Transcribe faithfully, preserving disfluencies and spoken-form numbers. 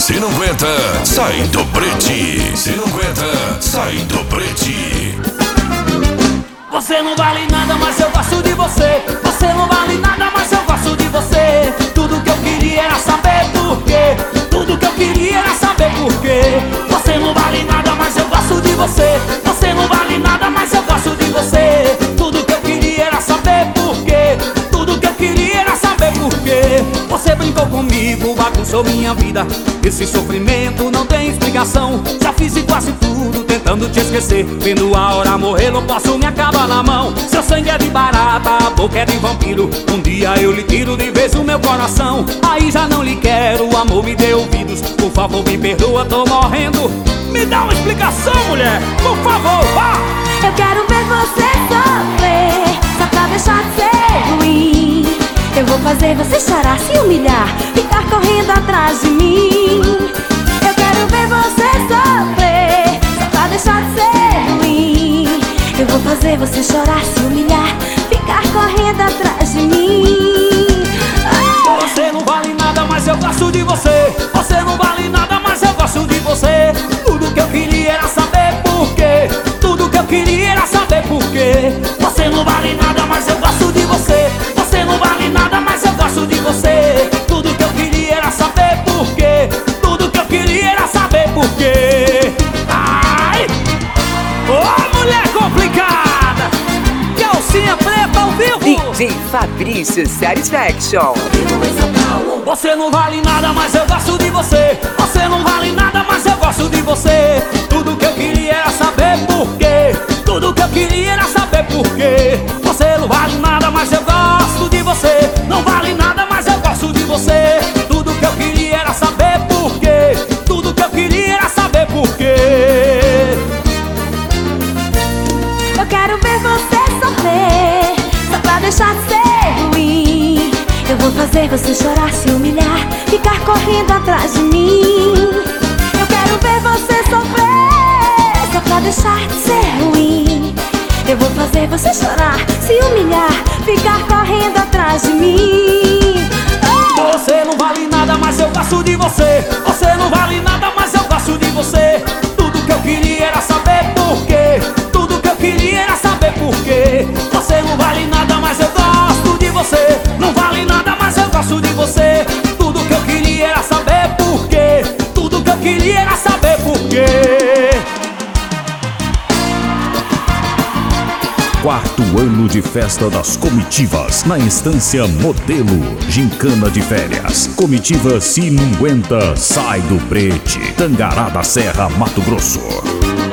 Se não aguenta, sai do brete. Se não aguenta, sai do brete. Você não vale nada, mas eu gosto de você. Você não vale nada, mas eu gosto de você. Tudo que eu queria era saber por quê. Tudo que eu queria era saber por quê. Você não vale nada, mas eu gosto de você. Você não vale nada, mas eu gosto de você. Tudo que eu queria era saber por quê. Tudo que eu queria era saber por quê. Você brincou comigo, bagunçou minha vida. Esse sofrimento não tem explicação. Já fiz de quase tudo tentando te esquecer. Vendo a hora morrer, não posso me acabar na mão. Seu sangue é de barata, a boca é de vampiro. Um dia eu lhe tiro de vez o meu coração. Aí já não lhe quero, o amor me dê ouvidos. Por favor me perdoa, tô morrendo. Me dá uma explicação, mulher, por favor, vá. Eu quero ver você sofrer, só pra deixar de ser ruim. Eu vou fazer você chorar, se humilhar, ficar correndo atrás de mim. Eu quero ver você sofrer, só pra deixar de ser ruim. Eu vou fazer você chorar, se humilhar, ficar correndo atrás de mim. Oh! Você não vale nada, mas eu gosto de você. Você não vale nada, mas eu gosto de você. Tudo que eu queria era saber por quê. Tudo que eu queria era saber por quê. Você não vale nada, mas eu gosto de você. Você não vale nada, mas eu gosto de você. Tudo que eu queria era saber por quê. Tudo que eu queria era saber por quê. Ai! Ô, mulher complicada! Calcinha preta ao vivo! D J Fabrício Satisfaction. Você não vale nada, mas eu gosto de você. Você não vale nada, mas eu gosto de você. Tudo que eu queria era saber por quê. Tudo que eu queria era saber por quê. Você não vale nada, mas eu gosto de você. Não vale nada, mas eu gosto de você. Tudo que eu queria era saber por quê. Tudo que eu queria era saber por quê. Eu quero ver você sofrer, só pra deixar de ser ruim. Eu vou fazer você chorar, se humilhar, ficar correndo atrás de mim. Eu quero ver você sofrer, só pra deixar de ser ruim. Eu vou fazer você chorar, se humilhar, ficar correndo atrás de mim. Oh! Você não vale nada, mas eu gosto de você. Você não vale nada, mas eu gosto de você. Tudo que eu queria era saber por quê. Tudo que eu queria era saber por quê. Você não vale nada, mas eu gosto de você. Não vale nada, mas eu gosto de você. Tudo que eu queria era saber por quê. Tudo que eu queria era saber por quê. Quarto ano de festa das comitivas na Estância Modelo. Gincana de férias. Comitiva Se Não Aguenta, sai do brete. Tangará da Serra, Mato Grosso.